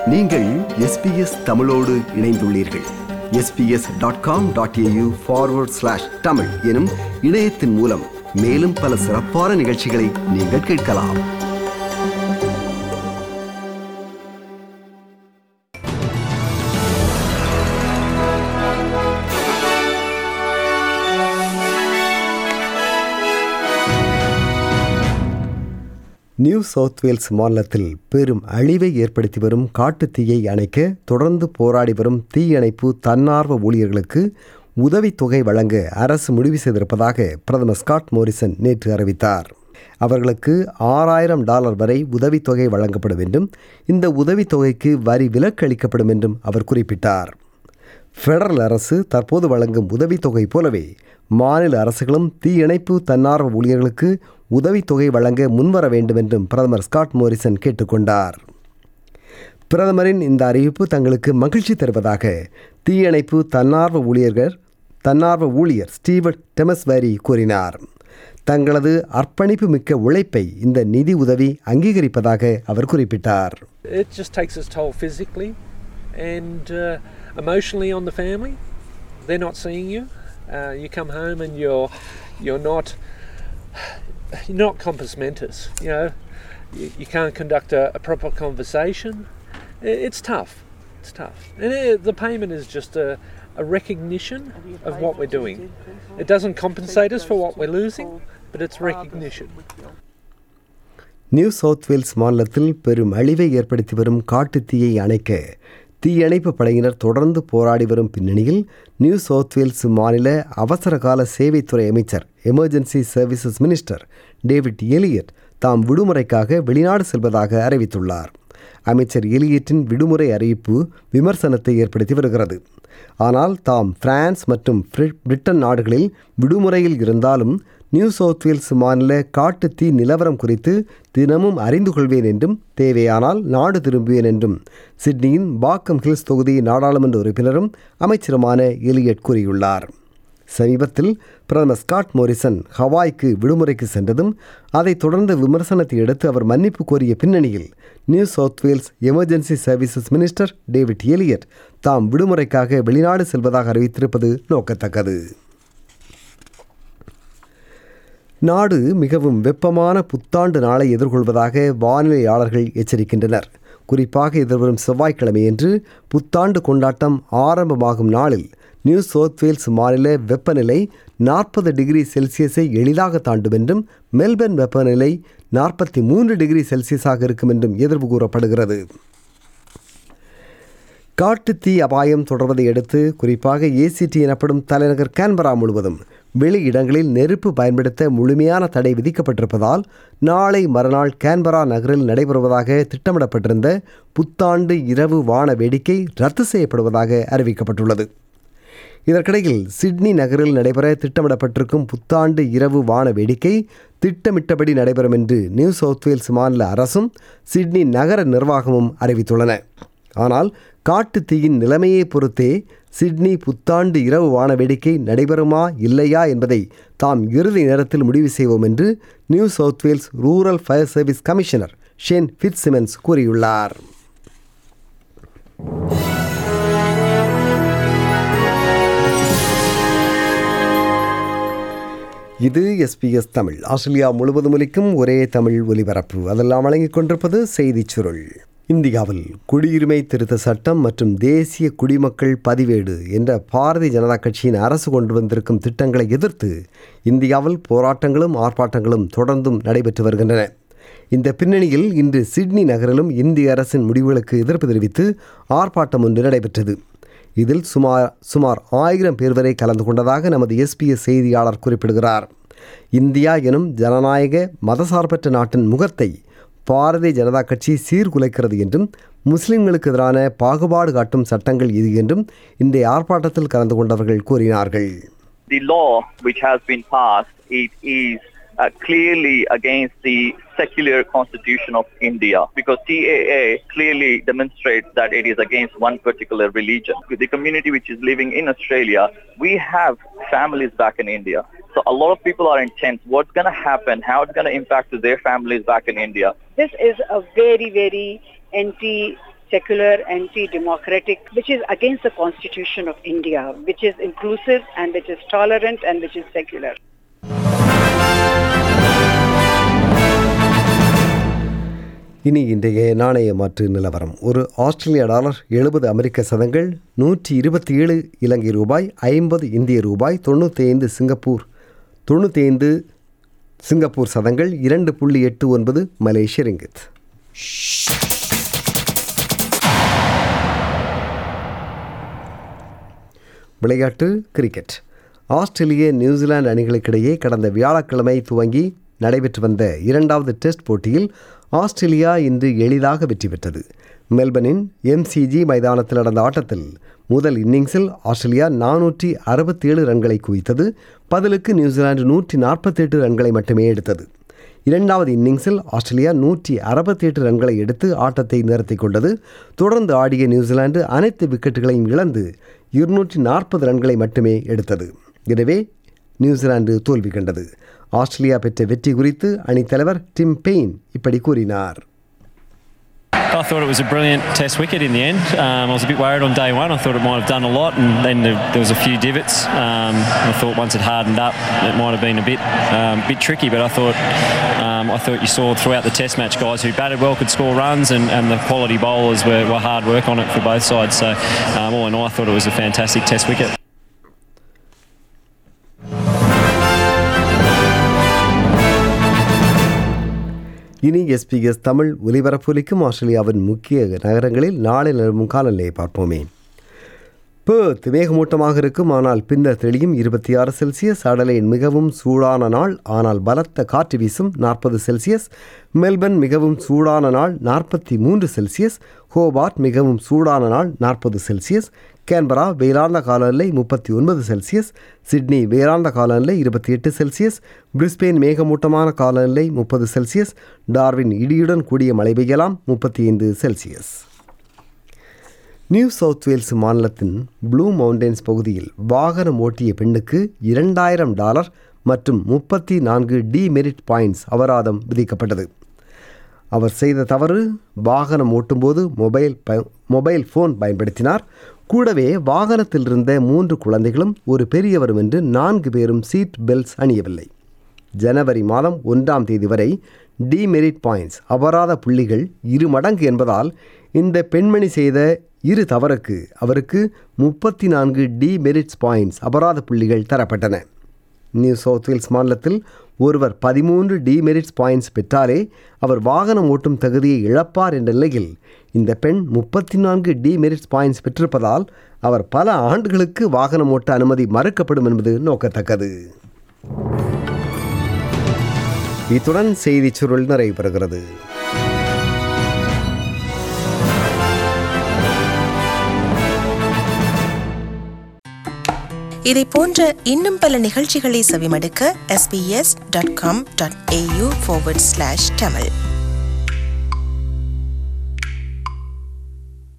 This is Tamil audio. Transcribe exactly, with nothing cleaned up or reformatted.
நீங்கள் எஸ்பிஎஸ் தமிழோடு இணைந்துள்ளீர்கள். SBS dot com dot AU forward slash Tamil எனும் இணையத்தின் மூலம் மேலும் பல சிறப்பான நிகழ்ச்சிகளை நீங்கள் கேட்கலாம். நியூ சவுத் வேல்ஸ் மாநிலத்தில் பெரும் அழிவை ஏற்படுத்தி வரும் காட்டுத் தீயை அணைக்க தொடர்ந்து போராடி வரும் தீயணைப்பு தன்னார்வ ஊழியர்களுக்கு உதவித்தொகை வழங்க அரசு முடிவு செய்திருப்பதாக பிரதமர் ஸ்காட் மோரிசன் நேற்று அறிவித்தார். அவர்களுக்கு ஆறாயிரம் டாலர் வரை உதவித்தொகை வழங்கப்படும் என்றும் இந்த உதவித்தொகைக்கு வரி விலக்கு அளிக்கப்படும் என்றும் அவர் குறிப்பிட்டார். ஃபெடரல் அரசு தற்போது வழங்கும் உதவித்தொகை போலவே மாநில அரசுகளும் தீயணைப்பு தன்னார்வ ஊழியர்களுக்கு உதவித்தொகை வழங்க முன்வர வேண்டும் என்றும் பிரதமர் ஸ்காட் மோரிசன் கேட்டுக்கொண்டார். பிரதமரின் இந்த அறிவிப்பு தங்களுக்கு மகிழ்ச்சி தருவதாக தீயணைப்பு தன்னார்வ ஊழியர்கள் தன்னார்வ ஊழியர் ஸ்டீவர்ட் டெமஸ்வேரி கூறினார். தங்களது அர்ப்பணிப்பு மிக்க உழைப்பை இந்த நிதி உதவி அங்கீகரிப்பதாக அவர் குறிப்பிட்டார். It just takes its toll physically and uh, emotionally on the family. They're not seeing you. Uh, you come home and you're you're not you're not compos mentis. You know, you, you can't conduct a, a proper conversation. It, it's tough. It's tough, and it, the payment is just a, a recognition of what we're doing. It doesn't compensate us for what we're losing, but it's recognition. New South Wales மாநிலத்தில் பெரும் அழிவை ஏற்படுத்தி வரும் காட்டுத் தீயை அணைக்க தீயணைப்பு படையினர் தொடர்ந்து போராடி வரும் பின்னணியில் நியூ சவுத் வேல்ஸ் மாநில அவசரகால சேவைத்துறை அமைச்சர் emergency services minister David Elliott தாம் விடுமுறைக்காக வெளிநாடு செல்வதாக அறிவித்துள்ளார். அமைச்சர் எலியட்டின் விடுமுறை அறிவிப்பு விமர்சனத்தை ஏற்படுத்தி வருகிறது. ஆனால் தாம் பிரான்ஸ் மற்றும் பிரிட்டன் நாடுகளில் விடுமுறையில் இருந்தாலும் நியூ சவுத் வேல்ஸ் மாநில காட்டு தீ நிலவரம் குறித்து தினமும் அறிந்து கொள்வேன் என்றும் தேவையானால் நாடு திரும்புவேன் என்றும் சிட்னியின் பாக்கம் ஹில்ஸ் தொகுதி நாடாளுமன்ற உறுப்பினரும் அமைச்சருமான எலியட் கூறியுள்ளார். சமீபத்தில் பிரதமர் ஸ்காட் மோரிசன் ஹவாய்க்கு விடுமுறைக்கு சென்றதும் அதைத் தொடர்ந்து விமர்சனத்தை எடுத்து அவர் மன்னிப்பு கோரிய பின்னணியில் New South Wales emergency services minister David Elliott தாம் விடுமுறைக்காக வெளிநாடு செல்வதாக அறிவித்திருப்பது நோக்கத்தக்கது. நாடு மிகவும் வெப்பமான புத்தாண்டு நாளை எதிர்கொள்வதாக வானிலையாளர்கள் எச்சரிக்கின்றனர். குறிப்பாக எதிர்வரும் செவ்வாய்க்கிழமையன்று புத்தாண்டு கொண்டாட்டம் ஆரம்பமாகும் நாளில் நியூ சவுத் வேல்ஸ் மாநில வெப்பநிலை நாற்பது டிகிரி செல்சியஸை எளிதாக தாண்டும் என்றும் மெல்பர்ன் வெப்பநிலை நாற்பத்தி மூன்று டிகிரி செல்சியஸாக இருக்கும் என்றும் எதிர்வு கூறப்படுகிறது. காட்டுத்தீ அபாயம் தொடர்வதை அடுத்து குறிப்பாக ஏசிடி எனப்படும் தலைநகர் கேன்பரா முழுவதும் வெளி இடங்களில் நெருப்பு பயன்படுத்த முழுமையான தடை விதிக்கப்பட்டிருப்பதால் நாளை மறுநாள் கேன்பரா நகரில் நடைபெறுவதாக திட்டமிடப்பட்டிருந்த புத்தாண்டு இரவு வான வேடிக்கை ரத்து செய்யப்படுவதாக அறிவிக்கப்பட்டுள்ளது. இதற்கிடையில் சிட்னி நகரில் நடைபெற திட்டமிடப்பட்டிருக்கும் புத்தாண்டு இரவு வான வேடிக்கை திட்டமிட்டபடி நடைபெறும் என்று நியூ சவுத் வேல்ஸ் மாநில அரசும் சிட்னி நகர நிர்வாகமும் அறிவித்துள்ளன. ஆனால் காட்டு தீயின் நிலைமையை பொறுத்தே சிட்னி புத்தாண்டு இரவு வான வேடிக்கை நடைபெறுமா இல்லையா என்பதை தாம் இறுதி நேரத்தில் முடிவு செய்வோம் என்று New South Wales rural fire service commissioner Shane Fitzsimmons கூறியுள்ளார். இது எஸ்பிஎஸ் தமிழ். ஆஸ்திரேலியா முழுவதும் ஒலிக்கும் ஒரே தமிழ் ஒலிபரப்பு. அதெல்லாம் வழங்கிக் கொண்டிருப்பது செய்திச் சுருள். இந்தியாவில் குடியுரிமை திருத்த சட்டம் மற்றும் தேசிய குடிமக்கள் பதிவேடு என்ற பாரதிய ஜனதா கட்சியின் அரசு கொண்டு வந்திருக்கும் திட்டங்களை எதிர்த்து இந்தியாவில் போராட்டங்களும் ஆர்ப்பாட்டங்களும் தொடர்ந்தும் நடைபெற்று வருகின்றன. இந்த பின்னணியில் இன்று சிட்னி நகரிலும் இந்திய அரசின் முடிவுகளுக்கு எதிர்ப்பு தெரிவித்து ஆர்ப்பாட்டம் ஒன்று நடைபெற்றது. இதில் சுமார் சுமார் ஆயிரம் பேர் வரை கலந்து கொண்டதாக நமது எஸ்பிஎஸ் செய்தியாளர் குறிப்பிடுகிறார். இந்தியா எனும் ஜனநாயக மதசார்பற்ற நாட்டின் முகத்தை பாரதிய ஜனதா கட்சி சீர்குலைக்கிறது என்றும் முஸ்லிம்களுக்கு எதிரான பாகுபாடு காட்டும் சட்டங்கள் இது என்றும் இந்த ஆர்ப்பாட்டத்தில் கலந்து கொண்டவர்கள் கூறினார்கள். The law which has been passed, it is uh, clearly against the secular constitution of India, because T A A clearly demonstrates that it is against one particular religion. With the community which is living in Australia, we have families back in India. So a lot of people are intense. What's going to happen? How it's going to impact to their families back in India? This is a very, very anti secular, anti-democratic, which is against the Constitution of India, which is inclusive and which is tolerant and which is secular. இனி இன்றைய நாணய மாற்று நிலவரம். ஒரு ஆஸ்திரேலிய டாலர் எழுபது அமெரிக்க சதங்கள், நூற்றி இருபத்தி ஏழு இலங்கை ரூபாய், ஐம்பது இந்திய ரூபாய், தொண்ணூற்றி ஐந்து சிங்கப்பூர் தொண்ணூற்றி ஐந்து சிங்கப்பூர் சதங்கள், இரண்டு புள்ளி எட்டு ஒன்பது மலேசிய ரிங்கித். விளையாட்டு கிரிக்கெட். ஆஸ்திரேலிய நியூசிலாந்து அணிகளுக்கிடையே கடந்த வியாழக்கிழமை துவங்கி நடைபெற்று வந்த இரண்டாவது டெஸ்ட் போட்டியில் ஆஸ்திரேலியா இன்று எளிதாக வெற்றி பெற்றது. மெல்பர்னின் எம்சிஜி மைதானத்தில் நடந்த ஆட்டத்தில் முதல் இன்னிங்ஸில் ஆஸ்திரேலியா நானூற்றி அறுபத்தி ஏழு ரன்களை குவித்தது. பதிலுக்கு நியூசிலாந்து நூற்றி நாற்பத்தி எட்டு ரன்களை மட்டுமே எடுத்தது. இரண்டாவது இன்னிங்ஸில் ஆஸ்திரேலியா நூற்றி அறுபத்தி எட்டு ரன்களை எடுத்து ஆட்டத்தை நிறுத்திக் கொண்டது. தொடர்ந்து ஆடிய நியூசிலாந்து அனைத்து விக்கெட்டுகளையும் இழந்து இருநூற்றி நாற்பது ரன்களை மட்டுமே எடுத்தது. எனவே நியூசிலாந்து தோல்வி கண்டது. ஆஸ்திரேலியா பெற்ற வெற்றி குறித்து அணித்தலைவர் டிம் பெயின் இப்படி கூறினார். I thought it was a brilliant test wicket in the end. Um, I was a bit worried on day one. I thought it might have done a lot, and then there, there was a few divots. Um, I thought once it hardened up, it might have been a bit, um, bit tricky. But I thought, um, I thought you saw throughout the test match, guys who batted well could score runs, and, and the quality bowlers were, were hard work on it for both sides. So, um, all in all, I thought it was a fantastic test wicket. இனி எஸ்பிஎஸ் தமிழ் ஒலிபரப்பொலிக்கும் ஆஸ்திரேலியாவின் முக்கிய நகரங்களில் நாளை நிலவும் காலநிலையை பார்ப்போமே. பெர்த் மேகமூட்டமாக இருக்கும், ஆனால் பின்னர் தெளியும், இருபத்தி ஆறு செல்சியஸ். அடலைட் மிகவும் சூடான நாள், ஆனால் பலத்த காற்று வீசும், நாற்பது செல்சியஸ். மெல்பர்ன் மிகவும் சூடான நாள், நாற்பத்தி மூன்று செல்சியஸ். ஹோபார்ட் மிகவும் சூடான நாள், நாற்பது செல்சியஸ். கேன்பரா வேளாண்ட காலநிலை முப்பத்தி ஒன்பது செல்சியஸ். சிட்னி வேளாண்ட காலநிலை இருபத்தி எட்டு செல்சியஸ். பிரிஸ்பெயின் மேகமூட்டமான காலநிலை முப்பது செல்சியஸ். டார்வின் இடியுடன் கூடிய மழை பெய்யலாம், முப்பத்தி ஐந்து செல்சியஸ். நியூ சவுத் வேல்ஸ் மாநிலத்தின் ப்ளூ மவுண்டன்ஸ் பகுதியில் வாகனம் ஓட்டிய பெண்ணுக்கு இரண்டாயிரம் டாலர் மற்றும் முப்பத்தி நான்கு டி மெரிட் பாயிண்ட்ஸ் அபராதம் விதிக்கப்பட்டது. அவர் செய்த தவறு, வாகனம் ஓட்டும்போது மொபைல் மொபைல் ஃபோன் பயன்படுத்தினார். கூடவே வாகனத்தில் இருந்த மூன்று குழந்தைகளும் ஒரு பெரியவரும் என்று நான்கு பேரும் சீட் பெல்ட்ஸ் அணியவில்லை. ஜனவரி மாதம் ஒன்றாம் தேதி வரை டிமெரிட் பாயிண்ட்ஸ் அபராத புள்ளிகள் இரு மடங்கு என்பதால் இந்த பெண்மணி செய்த இரு தவறுக்கு அவருக்கு முப்பத்தி நான்கு டிமெரிட்ஸ் பாயிண்ட்ஸ் அபராத புள்ளிகள் தரப்பட்டன. நியூ சவுத் வேல்ஸ் மாநிலத்தில் ஒருவர் பதிமூன்று டிமெரிட்ஸ் பாயிண்ட்ஸ் பெற்றாலே அவர் வாகனம் ஓட்டும் தகுதியை இழப்பார் என்ற நிலையில் இந்த பெண் முப்பத்தி நான்கு டிமெரிட்ஸ் பாயிண்ட்ஸ் பெற்றிருப்பதால் அவர் பல ஆண்டுகளுக்கு வாகனம் ஓட்ட அனுமதி மறுக்கப்படும் என்பது நோக்கத்தக்கது. இத்துடன் செய்திச் சுருள் நிறைவு பெறுகிறது. இதை போன்ற இன்னும் பல நிகழ்ச்சிகளை செவிமடுக்க S B S dot com dot A U forward slash Tamil